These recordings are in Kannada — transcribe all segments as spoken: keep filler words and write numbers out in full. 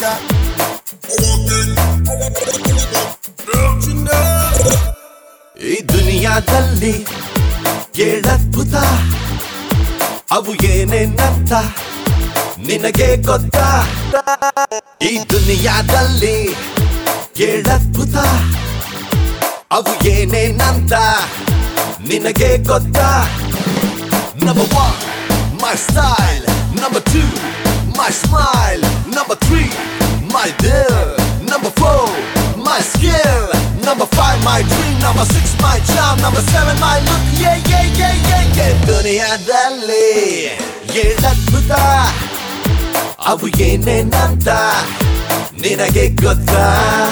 that. Don't you know? ಈ ದುನಿಯಾದಲ್ಲಿ ಏಳದ್ಭುತ ಅವು ಏನೇನಂತ ನಿನಗೆ ಗೊತ್ತಾ? ಈ ದುನಿಯಾದಲ್ಲಿ ಏಳದ್ಭುತ ಅವು ಏನೇನಂತ ನಿನಗೆ ಗೊತ್ತಾ? Number one, my style. Number two, my smile. Number three, my deal. Number four, my skill. Number five, my dream. Number six, my charm. Number seven, my look. Yeah, yeah, yeah, yeah, yeah. ದುನಿಯಾದಲ್ಲಿ ಏಳದ್ಭುತ ಅವು ಏನೇನಂತ ನಿನಗೆ ಗೊತ್ತಾ?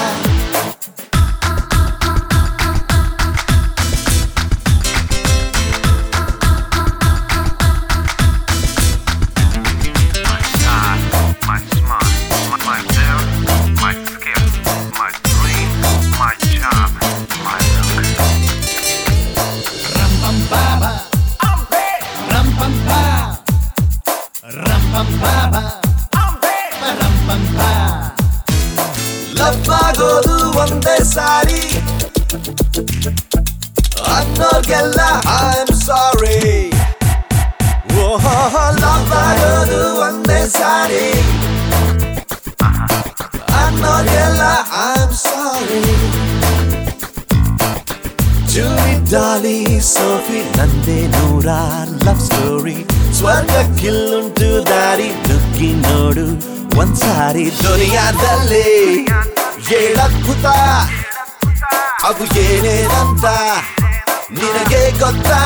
ಲವ್ ಆಗೋದು ಒಂದೇ ಸಾರಿ ಅನ್ನೋರ್ಗೆಲ್ಲ ಐ ಆಮ್ ಸಾರಿ. ಲವ್ ಆಗೋದು ಒಂದೇ ಸಾರಿ ಅನ್ನೋರ್ಗೆಲ್ಲ I am sorry. Julie Dolly Sophie ನಂದೇ ನೂರ ಲವ್ ಸ್ಟೋರಿ. ಸ್ವರ್ಗಕ್ಕಿಲ್ಲುಂಟು ದಾರಿ ನುಗ್ಗಿ ನೋಡು ಒಂದ್ಸಾರಿ. ದುನಿಯಾದಲ್ಲಿ ಏಳದ್ಭುತ ಅವು ಏನೇನಂತ ನಿನಗೆ ಗೊತ್ತಾ?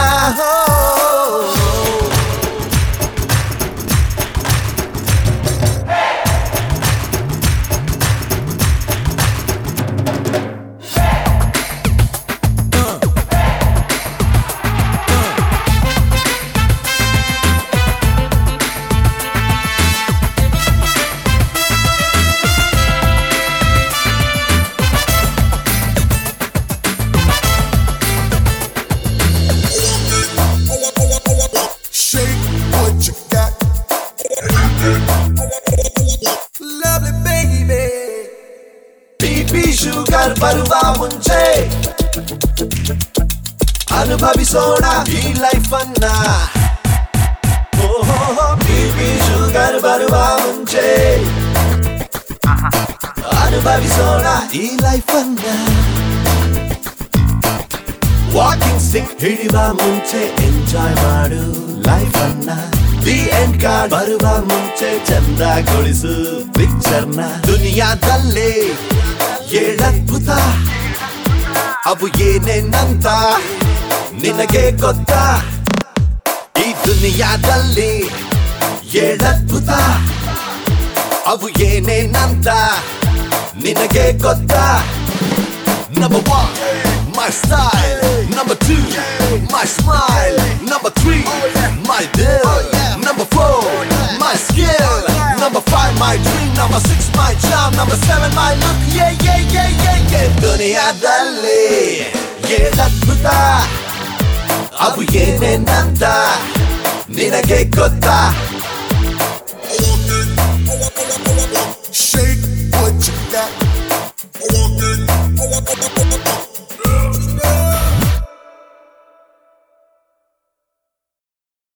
ಶುಗರ್ ಬರುವ ಮುಂಚೆ ಅನುಭವಿಸೋಣ ಈ ಲೈಫ್ ಅನ್ನ. ಬಿಪಿ ಶುಗರ್ ಬರುವ ಮುಂಚೆ ಅನುಭವಿಸೋಣ ಈ ಲೈಫ್ ಅನ್ನ. ವಾಕಿಂಗ್ ಸ್ಟಿಕ್ ಹಿಡಿಯುವ ಮುಂಚೆ ಎಂಜಾಯ್ ಮಾಡು ಲೈಫ್ ಅನ್ನ. ದಿ ಎಂಡ್ ಕಾರ್ಡ್ ಬರುವ ಮುಂಚೆ ಚಂದಗೊಳಿಸು ಪಿಕ್ಚರ್ನ. ದುನಿಯಾದಲ್ಲಿ ಏಳದ್ಭುತ ಅವು ಏನೇನಂತ ನಿನಗೆ ಗೊತ್ತಾ? ಈ ದುನಿಯಾದಲ್ಲಿ ಏಳದ್ಭುತ ಅವು ಏನೇನಂತ ನಿನಗೆ ಗೊತ್ತಾ? Number one, my style. Number two, my smile. Number three, my deal. Number four, my skill. Number five, my dream. Number six, my charm. Number seven, my look. Yeah, yeah, yeah, yeah, yeah. ದುನಿಯಾದಲ್ಲಿ ಏಳದ್ಭುತ ಅವು ಏನೇನಂತ ನಿನಗೆ ಗೊತ್ತಾ?